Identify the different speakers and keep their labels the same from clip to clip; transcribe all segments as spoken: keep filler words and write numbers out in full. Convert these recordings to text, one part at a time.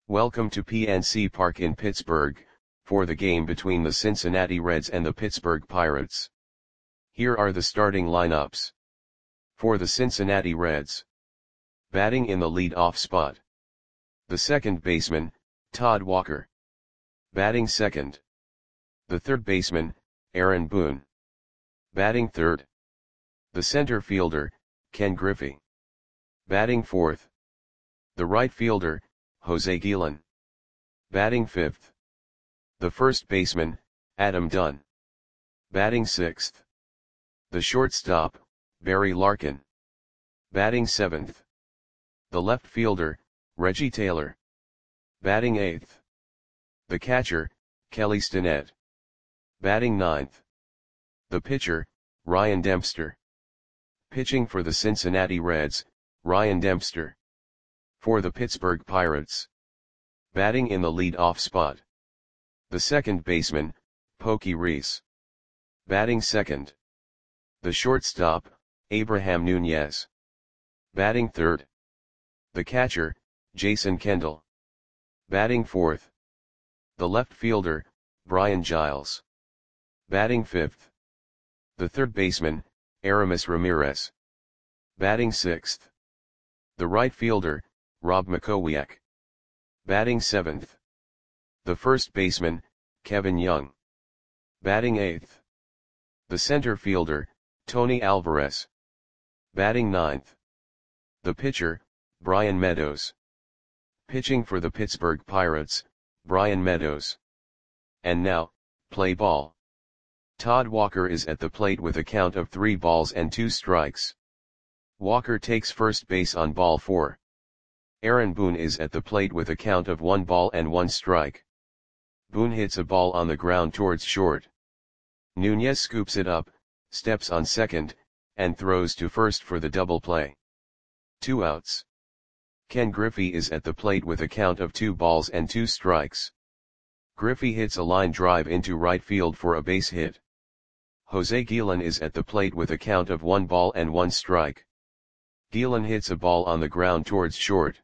Speaker 1: Welcome to P N C Park in Pittsburgh, for the game between the Cincinnati Reds and the Pittsburgh Pirates. Here are the starting lineups. For the Cincinnati Reds. Batting in the lead-off spot. The second baseman, Todd Walker. Batting second. The third baseman, Aaron Boone. Batting third. The center fielder, Ken Griffey. Batting fourth. The right fielder, Jose Guillen. Batting fifth. The first baseman, Adam Dunn. Batting sixth. The shortstop, Barry Larkin. Batting seventh. The left fielder, Reggie Taylor. Batting eighth. The catcher, Kelly Stinnett. Batting ninth. The pitcher, Ryan Dempster. Pitching for the Cincinnati Reds, Ryan Dempster. For the Pittsburgh Pirates. Batting in the lead-off spot. The second baseman, Pokey Reese. Batting second. The shortstop, Abraham Nunez. Batting third. The catcher, Jason Kendall. Batting fourth. The left fielder, Brian Giles. Batting fifth. The third baseman, Aramis Ramirez. Batting sixth. The right fielder, Rob Makowiak. Batting seventh. The first baseman, Kevin Young. Batting eighth. The center fielder, Tony Alvarez. Batting ninth. The pitcher, Brian Meadows. Pitching for the Pittsburgh Pirates, Brian Meadows. And now, play ball. Todd Walker is at the plate with a count of three balls and two strikes. Walker takes first base on ball four. Aaron Boone is at the plate with a count of one ball and one strike. Boone hits a ball on the ground towards short. Nunez scoops it up, steps on second, and throws to first for the double play. Two outs. Ken Griffey is at the plate with a count of two balls and two strikes. Griffey hits a line drive into right field for a base hit. Jose Guillen is at the plate with a count of one ball and one strike. Guillen hits a ball on the ground towards short.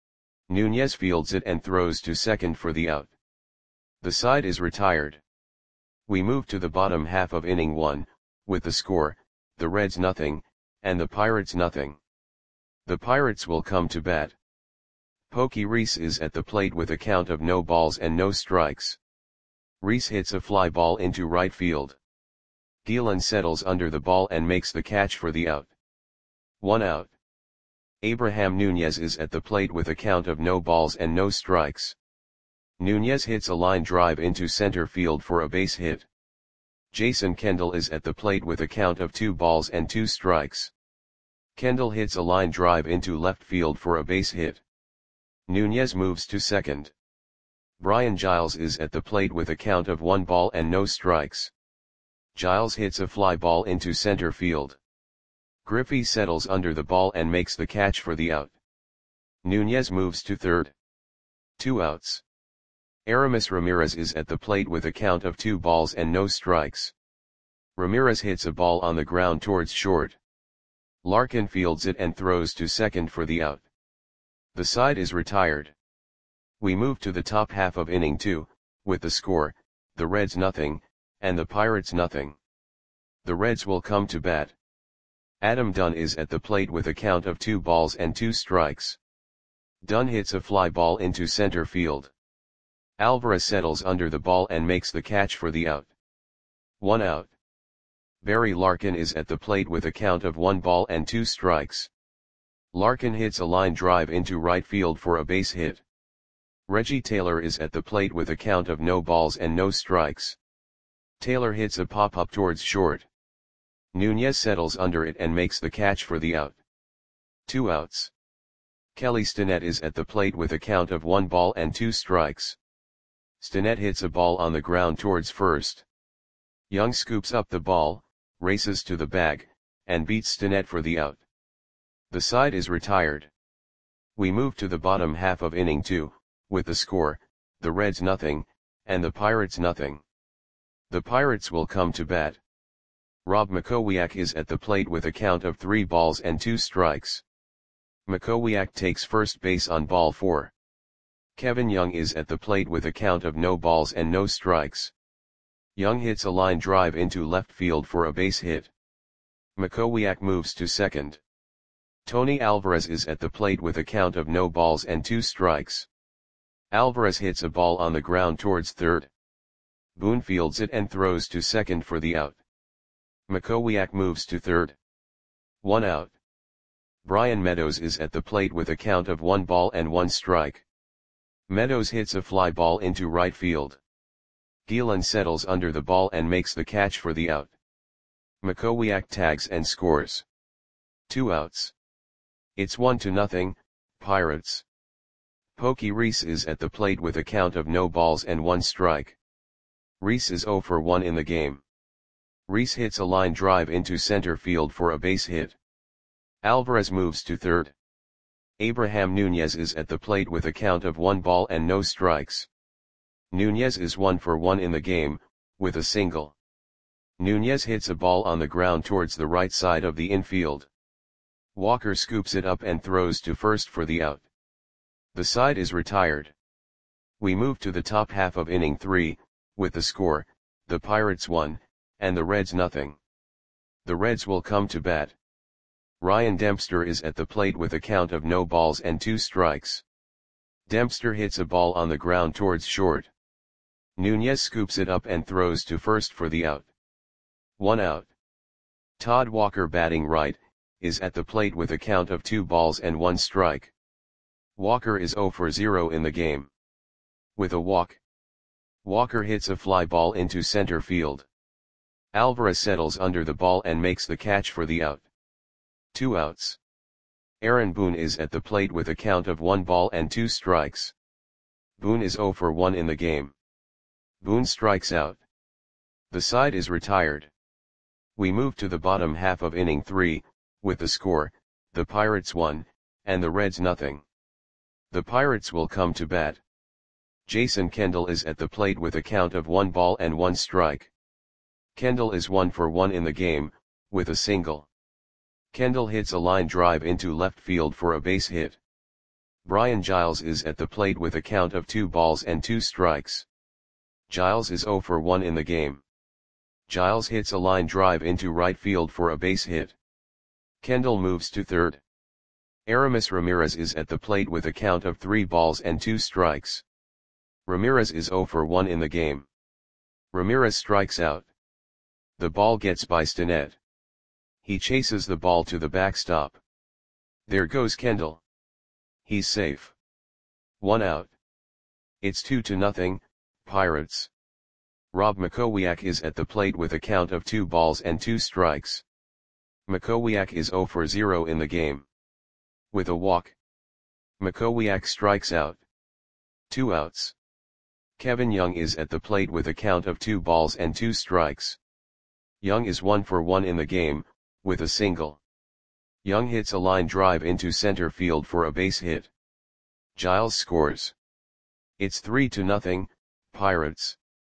Speaker 1: Nunez fields it and throws to second for the out. The side is retired. We move to the bottom half of inning one, with the score, the Reds nothing, and the Pirates nothing. The Pirates will come to bat. Pokey Reese is at the plate with a count of no balls and no strikes. Reese hits a fly ball into right field. Guillen settles under the ball and makes the catch for the out. One out. Abraham Nunez is at the plate with a count of no balls and no strikes. Nunez hits a line drive into center field for a base hit. Jason Kendall is at the plate with a count of two balls and two strikes. Kendall hits a line drive into left field for a base hit. Nunez moves to second. Brian Giles is at the plate with a count of one ball and no strikes. Giles hits a fly ball into center field. Griffey settles under the ball and makes the catch for the out. Nunez moves to third. Two outs. Aramis Ramirez is at the plate with a count of two balls and no strikes. Ramirez hits a ball on the ground towards short. Larkin fields it and throws to second for the out. The side is retired. We move to the top half of inning two, with the score, the Reds nothing, and the Pirates nothing. The Reds will come to bat. Adam Dunn is at the plate with a count of two balls and two strikes. Dunn hits a fly ball into center field. Alvarez settles under the ball and makes the catch for the out. One out. Barry Larkin is at the plate with a count of one ball and two strikes. Larkin hits a line drive into right field for a base hit. Reggie Taylor is at the plate with a count of no balls and no strikes. Taylor hits a pop-up towards short. Nunez settles under it and makes the catch for the out. Two outs. Kelly Stinnett is at the plate with a count of one ball and two strikes. Stinnett hits a ball on the ground towards first. Young scoops up the ball, races to the bag, and beats Stinnett for the out. The side is retired. We move to the bottom half of inning two, with the score, the Reds nothing, and the Pirates nothing. The Pirates will come to bat. Rob Makowiak is at the plate with a count of three balls and two strikes. Makowiak takes first base on ball four. Kevin Young is at the plate with a count of no balls and no strikes. Young hits a line drive into left field for a base hit. Makowiak moves to second. Tony Alvarez is at the plate with a count of no balls and two strikes. Alvarez hits a ball on the ground towards third. Boone fields it and throws to second for the out. Makowiak moves to third. One out. Brian Meadows is at the plate with a count of one ball and one strike. Meadows hits a fly ball into right field. Gielan settles under the ball and makes the catch for the out. Makowiak tags and scores. Two outs. It's one to nothing, Pirates. Pokey Reese is at the plate with a count of no balls and one strike. Reese is zero for one in the game. Reese hits a line drive into center field for a base hit. Alvarez moves to third. Abraham Nunez is at the plate with a count of one ball and no strikes. Nunez is one for one in the game, with a single. Nunez hits a ball on the ground towards the right side of the infield. Walker scoops it up and throws to first for the out. The side is retired. We move to the top half of inning three, with the score, the Pirates one, and the Reds nothing. The Reds will come to bat. Ryan Dempster is at the plate with a count of no balls and two strikes. Dempster hits a ball on the ground towards short. Nunez scoops it up and throws to first for the out. One out. Todd Walker, batting right, is at the plate with a count of two balls and one strike. Walker is zero for zero in the game. With a walk. Walker hits a fly ball into center field. Alvarez settles under the ball and makes the catch for the out. Two outs. Aaron Boone is at the plate with a count of one ball and two strikes. Boone is zero for one in the game. Boone strikes out. The side is retired. We move to the bottom half of inning three, with the score, the Pirates one, and the Reds nothing. The Pirates will come to bat. Jason Kendall is at the plate with a count of one ball and one strike. Kendall is one for one in the game, with a single. Kendall hits a line drive into left field for a base hit. Brian Giles is at the plate with a count of two balls and two strikes. Giles is zero for one in the game. Giles hits a line drive into right field for a base hit. Kendall moves to third. Aramis Ramirez is at the plate with a count of three balls and two strikes. Ramirez is zero for one in the game. Ramirez strikes out. The ball gets by Stinnett. He chases the ball to the backstop. There goes Kendall. He's safe. One out. It's two to nothing, Pirates. Rob Makowiak is at the plate with a count of two balls and two strikes. Makowiak is zero for zero in the game. With a walk. Makowiak strikes out. Two outs. Kevin Young is at the plate with a count of two balls and two strikes. Young is one for one in the game, with a single. Young hits a line drive into center field for a base hit. Giles scores. It's three to nothing, Pirates.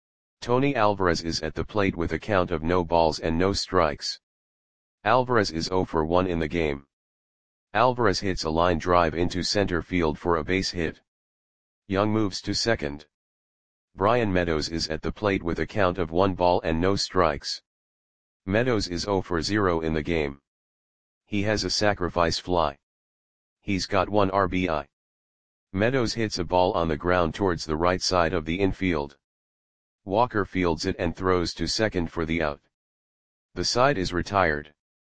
Speaker 1: Tony Alvarez is at the plate with a count of no balls and no strikes. Alvarez is zero for one in the game. Alvarez hits a line drive into center field for a base hit. Young moves to second. Brian Meadows is at the plate with a count of one ball and no strikes. Meadows is zero for zero in the game. He has a sacrifice fly. He's got one R B I. Meadows hits a ball on the ground towards the right side of the infield. Walker fields it and throws to second for the out. The side is retired.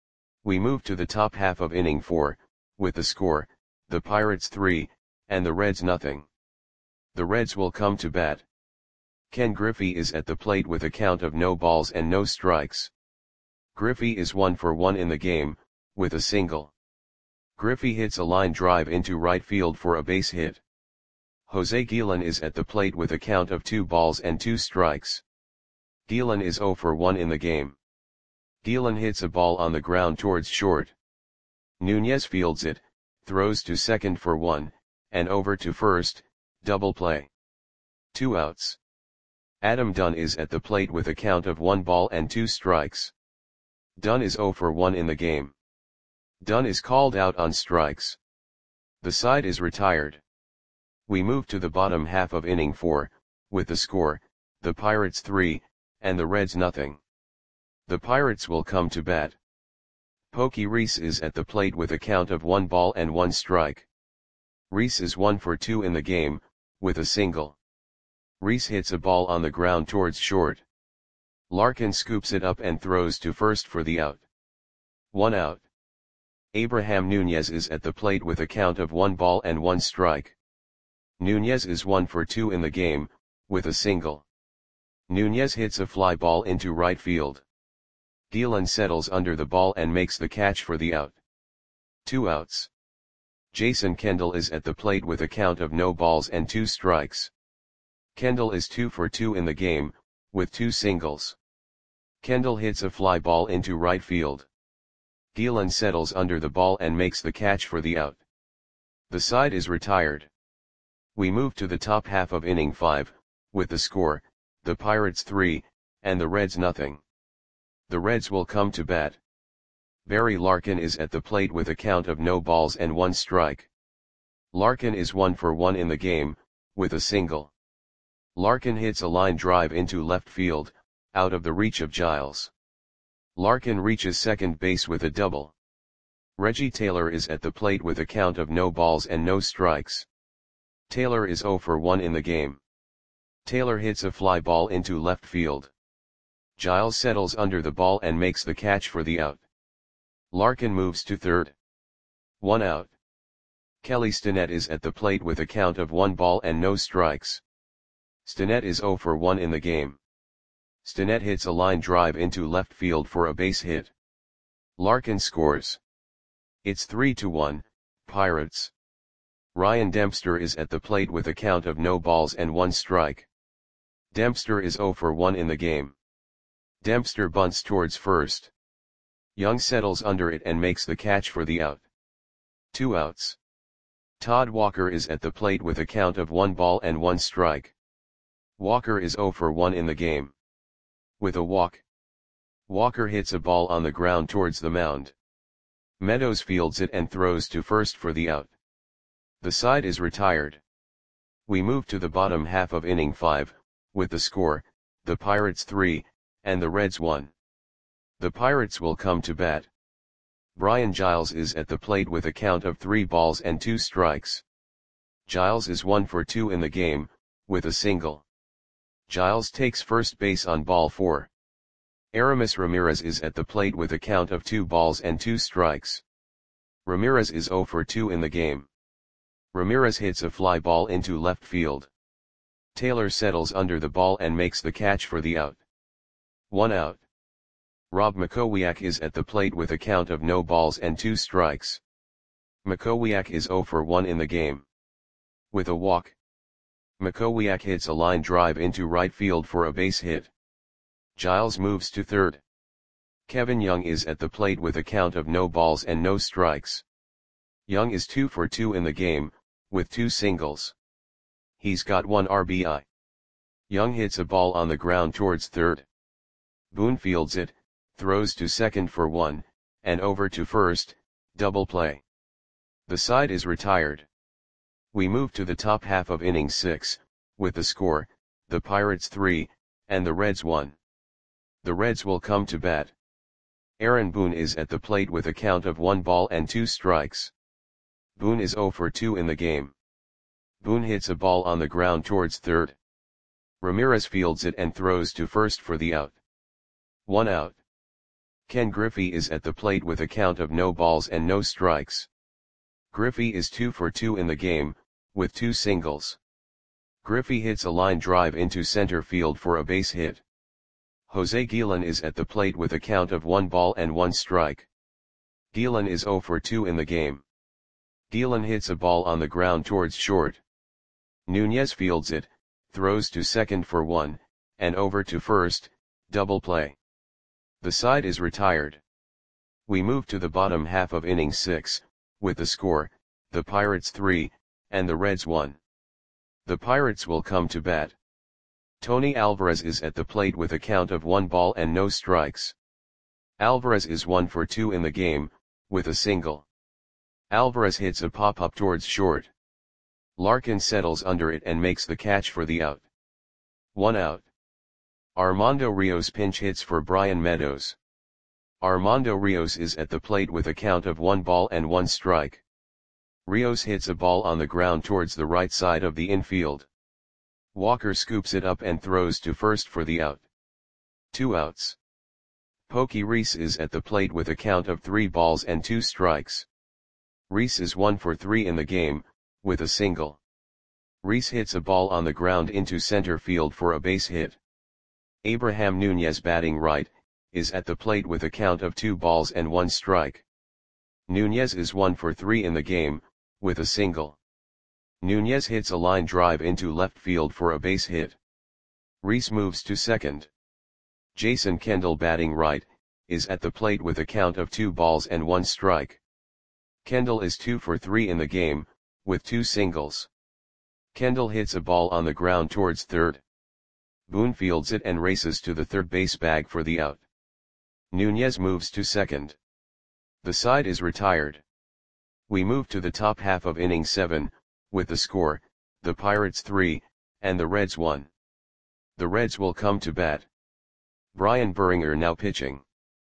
Speaker 1: We move to the top half of inning four, with the score, the Pirates three, and the Reds nothing. The Reds will come to bat. Ken Griffey is at the plate with a count of no balls and no strikes. Griffey is one for one in the game, with a single. Griffey hits a line drive into right field for a base hit. Jose Gielan is at the plate with a count of two balls and two strikes. Gielan is zero for one in the game. Gielan hits a ball on the ground towards short. Nunez fields it, throws to second for one, and over to first, double play. Two outs. Adam Dunn is at the plate with a count of one ball and two strikes. Dunn is zero for one in the game. Dunn is called out on strikes. The side is retired. We move to the bottom half of inning four, with the score, the Pirates three, and the Reds nothing. The Pirates will come to bat. Pokey Reese is at the plate with a count of one ball and one strike. Reese is one for two in the game, with a single. Reese hits a ball on the ground towards short. Larkin scoops it up and throws to first for the out. One out. Abraham Nunez is at the plate with a count of one ball and one strike. Nunez is one for two in the game, with a single. Nunez hits a fly ball into right field. Gielan settles under the ball and makes the catch for the out. Two outs. Jason Kendall is at the plate with a count of no balls and two strikes. Kendall is two for two in the game, with two singles. Kendall hits a fly ball into right field. Gielan settles under the ball and makes the catch for the out. The side is retired. We move to the top half of inning five, with the score, the Pirates three, and the Reds nothing. The Reds will come to bat. Barry Larkin is at the plate with a count of no balls and one strike. Larkin is one for one in the game, with a single. Larkin hits a line drive into left field, out of the reach of Giles. Larkin reaches second base with a double. Reggie Taylor is at the plate with a count of no balls and no strikes. Taylor is zero for one in the game. Taylor hits a fly ball into left field. Giles settles under the ball and makes the catch for the out. Larkin moves to third. One out. Kelly Stinnett is at the plate with a count of one ball and no strikes. Stinnett is zero for one in the game. Stinnett hits a line drive into left field for a base hit. Larkin scores. It's three to one, Pirates. Ryan Dempster is at the plate with a count of no balls and one strike. Dempster is zero for one in the game. Dempster bunts towards first. Young settles under it and makes the catch for the out. Two outs. Todd Walker is at the plate with a count of one ball and one strike. Walker is zero for one in the game. With a walk. Walker hits a ball on the ground towards the mound. Meadows fields it and throws to first for the out. The side is retired. We move to the bottom half of inning five, with the score, the Pirates three, and the Reds one. The Pirates will come to bat. Brian Giles is at the plate with a count of three balls and two strikes. Giles is one for two in the game, with a single. Giles takes first base on ball four. Aramis Ramirez is at the plate with a count of two balls and two strikes. Ramirez is zero for two in the game. Ramirez hits a fly ball into left field. Taylor settles under the ball and makes the catch for the out. One out. Rob Makowiak is at the plate with a count of no balls and two strikes. Makowiak is zero for one in the game. With a walk. Makowiak hits a line drive into right field for a base hit. Giles moves to third. Kevin Young is at the plate with a count of no balls and no strikes. Young is two for two in the game, with two singles. He's got one R B I. Young hits a ball on the ground towards third. Boone fields it, throws to second for one, and over to first, double play. The side is retired. We move to the top half of inning six, with the score, the Pirates three, and the Reds one. The Reds will come to bat. Aaron Boone is at the plate with a count of one ball and two strikes. Boone is zero for two in the game. Boone hits a ball on the ground towards third. Ramirez fields it and throws to first for the out. One out. Ken Griffey is at the plate with a count of no balls and no strikes. Griffey is two for two in the game, with two singles. Griffey hits a line drive into center field for a base hit. Jose Gielan is at the plate with a count of one ball and one strike. Gielan is zero for two in the game. Gielan hits a ball on the ground towards short. Nunez fields it, throws to second for one, and over to first, double play. The side is retired. We move to the bottom half of inning six, with the score, the Pirates three, and the Reds one. The Pirates will come to bat. Tony Alvarez is at the plate with a count of one ball and no strikes. Alvarez is one for two in the game, with a single. Alvarez hits a pop-up towards short. Larkin settles under it and makes the catch for the out. One out. Armando Rios pinch hits for Brian Meadows. Armando Rios is at the plate with a count of one ball and one strike. Rios hits a ball on the ground towards the right side of the infield. Walker scoops it up and throws to first for the out. Two outs. Pokey Reese is at the plate with a count of three balls and two strikes. Reese is one for three in the game, with a single. Reese hits a ball on the ground into center field for a base hit. Abraham Nunez, batting right, is at the plate with a count of two balls and one strike. Nunez is one for three in the game, with a single. Nunez hits a line drive into left field for a base hit. Reese moves to second. Jason Kendall, batting right, is at the plate with a count of two balls and one strike. Kendall is two for three in the game, with two singles. Kendall hits a ball on the ground towards third. Boone fields it and races to the third base bag for the out. Nunez moves to second. The side is retired. We move to the top half of inning seven, with the score, the Pirates three, and the Reds one. The Reds will come to bat. Brian Buringer now pitching.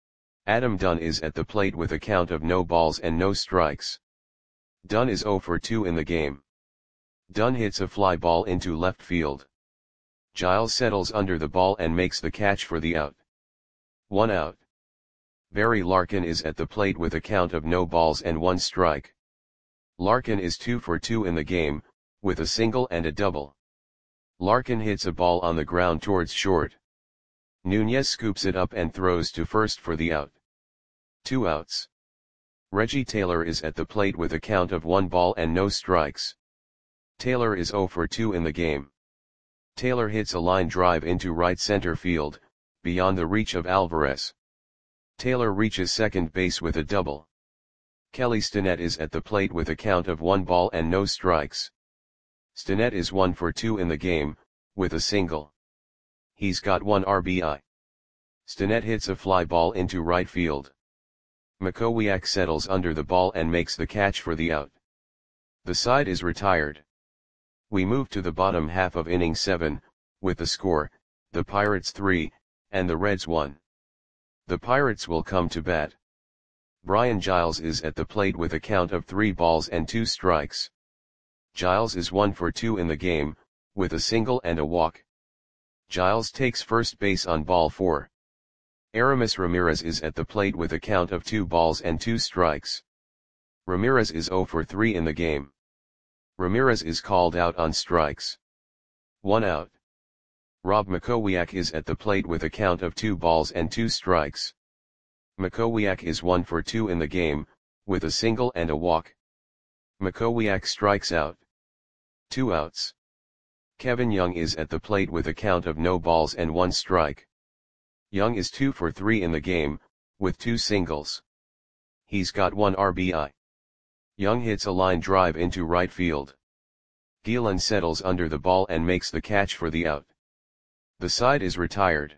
Speaker 1: Adam Dunn is at the plate with a count of no balls and no strikes. Dunn is zero for two in the game. Dunn hits a fly ball into left field. Giles settles under the ball and makes the catch for the out. One out. Barry Larkin is at the plate with a count of no balls and one strike. Larkin is two for two in the game, with a single and a double. Larkin hits a ball on the ground towards short. Nunez scoops it up and throws to first for the out. Two outs. Reggie Taylor is at the plate with a count of one ball and no strikes. Taylor is zero for two in the game. Taylor hits a line drive into right center field, beyond the reach of Alvarez. Taylor reaches second base with a double. Kelly Stinnett is at the plate with a count of one ball and no strikes. Stinnett is one for two in the game, with a single. He's got one R B I. Stinnett hits a fly ball into right field. Makowiak settles under the ball and makes the catch for the out. The side is retired. We move to the bottom half of inning seven, with the score, the Pirates three, and the Reds one. The Pirates will come to bat. Brian Giles is at the plate with a count of three balls and two strikes. Giles is one for two in the game, with a single and a walk. Giles takes first base on ball four. Aramis Ramirez is at the plate with a count of two balls and two strikes. Ramirez is zero for three in the game. Ramirez is called out on strikes. One out. Rob Makowiak is at the plate with a count of two balls and two strikes. Makowiak is one for two in the game, with a single and a walk. Makowiak strikes out. Two outs. Kevin Young is at the plate with a count of no balls and one strike. Young is two for three in the game, with two singles. He's got one R B I. Young hits a line drive into right field. Gielan settles under the ball and makes the catch for the out. The side is retired.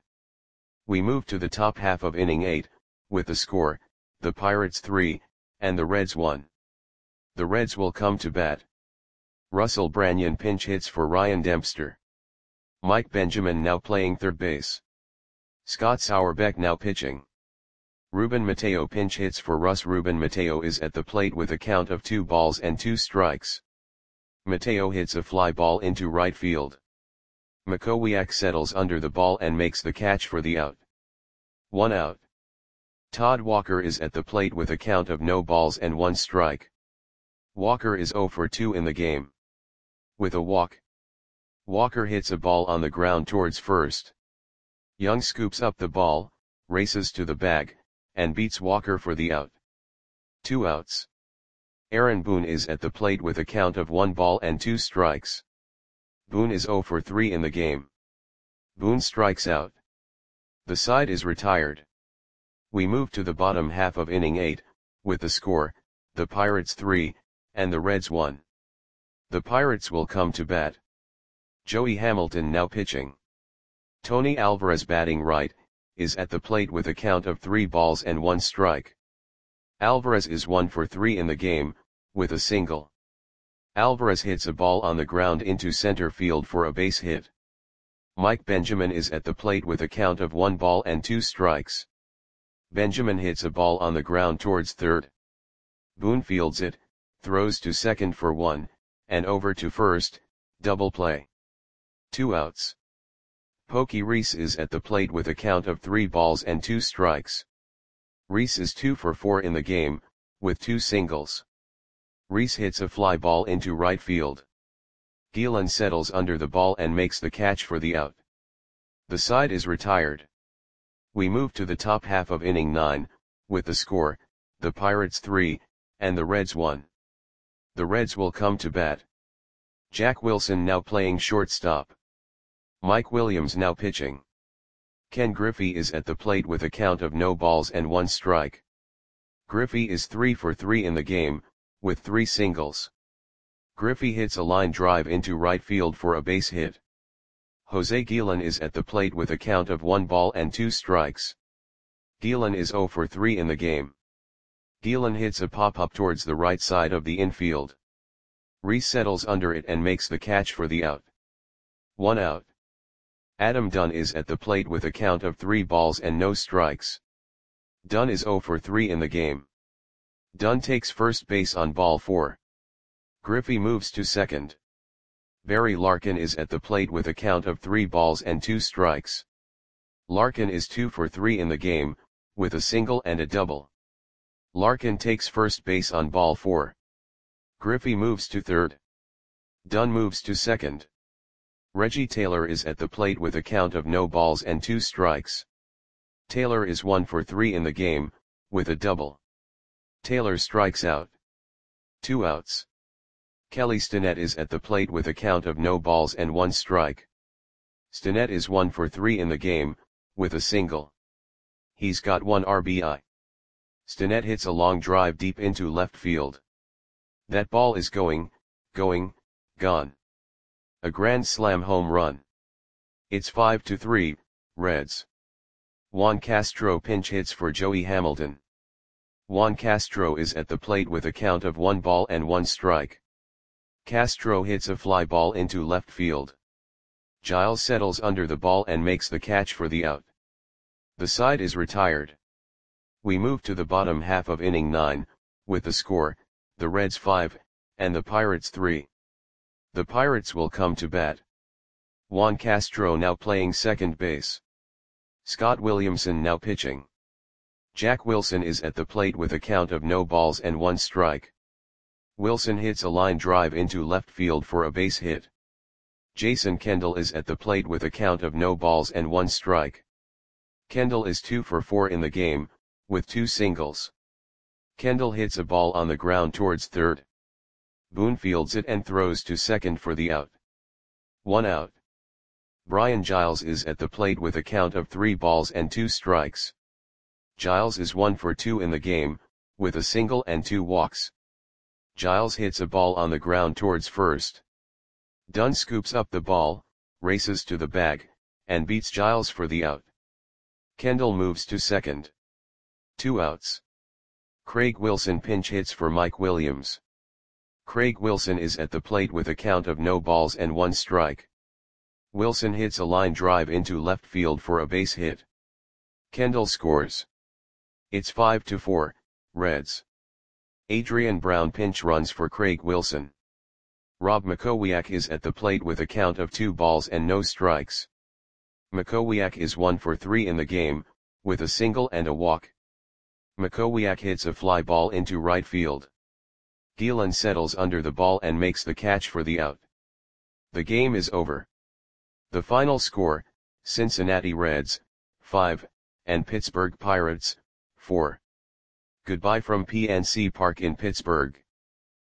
Speaker 1: We move to the top half of inning eight, with the score, the Pirates three, and the Reds one. The Reds will come to bat. Russell Branyan pinch hits for Ryan Dempster. Mike Benjamin now playing third base. Scott Sauerbeck now pitching. Ruben Mateo pinch hits for Russ. Ruben Mateo is at the plate with a count of two balls and two strikes. Mateo hits a fly ball into right field. Makowiak settles under the ball and makes the catch for the out. One out. Todd Walker is at the plate with a count of no balls and one strike. Walker is zero for two in the game. With a walk. Walker hits a ball on the ground towards first. Young scoops up the ball, races to the bag, and beats Walker for the out. Two outs. Aaron Boone is at the plate with a count of one ball and two strikes. Boone is zero for three in the game. Boone strikes out. The side is retired. We move to the bottom half of inning eight, with the score, the Pirates three, and the Reds one. The Pirates will come to bat. Joey Hamilton now pitching. Tony Alvarez, batting right, is at the plate with a count of three balls and one strike. Alvarez is one for three in the game, with a single. Alvarez hits a ball on the ground into center field for a base hit. Mike Benjamin is at the plate with a count of one ball and two strikes. Benjamin hits a ball on the ground towards third. Boone fields it, throws to second for one, and over to first, double play. Two outs. Pokey Reese is at the plate with a count of three balls and two strikes. Reese is two for four in the game, with two singles. Reese hits a fly ball into right field. Gielan settles under the ball and makes the catch for the out. The side is retired. We move to the top half of inning nine, with the score, the Pirates three, and the Reds one. The Reds will come to bat. Jack Wilson now playing shortstop. Mike Williams now pitching. Ken Griffey is at the plate with a count of no balls and one strike. Griffey is three for three in the game, with three singles. Griffey hits a line drive into right field for a base hit. Jose Gielan is at the plate with a count of one ball and two strikes. Gielan is zero for three in the game. Gielan hits a pop-up towards the right side of the infield. Reese settles under it and makes the catch for the out. One out. Adam Dunn is at the plate with a count of three balls and no strikes. Dunn is zero for three in the game. Dunn takes first base on ball four. Griffey moves to second. Barry Larkin is at the plate with a count of three balls and two strikes. Larkin is two for three in the game, with a single and a double. Larkin takes first base on ball four. Griffey moves to third. Dunn moves to second. Reggie Taylor is at the plate with a count of no balls and two strikes. Taylor is one for three in the game, with a double. Taylor strikes out. Two outs. Kelly Stinnett is at the plate with a count of no balls and one strike. Stinnett is one for three in the game, with a single. He's got one R B I. Stinnett hits a long drive deep into left field. That ball is going, going, gone. A grand slam home run. It's five to three, Reds. Juan Castro pinch hits for Joey Hamilton. Juan Castro is at the plate with a count of one ball and one strike. Castro hits a fly ball into left field. Giles settles under the ball and makes the catch for the out. The side is retired. We move to the bottom half of inning nine, with the score, the Reds five, and the Pirates three. The Pirates will come to bat. Juan Castro now playing second base. Scott Williamson now pitching. Jack Wilson is at the plate with a count of no balls and one strike. Wilson hits a line drive into left field for a base hit. Jason Kendall is at the plate with a count of no balls and one strike. Kendall is two for four in the game, with two singles. Kendall hits a ball on the ground towards third. Boone fields it and throws to second for the out. One out. Brian Giles is at the plate with a count of three balls and two strikes. Giles is one for two in the game, with a single and two walks. Giles hits a ball on the ground towards first. Dunn scoops up the ball, races to the bag, and beats Giles for the out. Kendall moves to second. Two outs. Craig Wilson pinch hits for Mike Williams. Craig Wilson is at the plate with a count of no balls and one strike. Wilson hits a line drive into left field for a base hit. Kendall scores. It's five to four, Reds. Adrian Brown pinch runs for Craig Wilson. Rob Makowiak is at the plate with a count of two balls and no strikes. Makowiak is one for three in the game, with a single and a walk. Makowiak hits a fly ball into right field. Gielan settles under the ball and makes the catch for the out. The game is over. The final score, Cincinnati Reds, five, and Pittsburgh Pirates, four. Goodbye from P N C Park in Pittsburgh.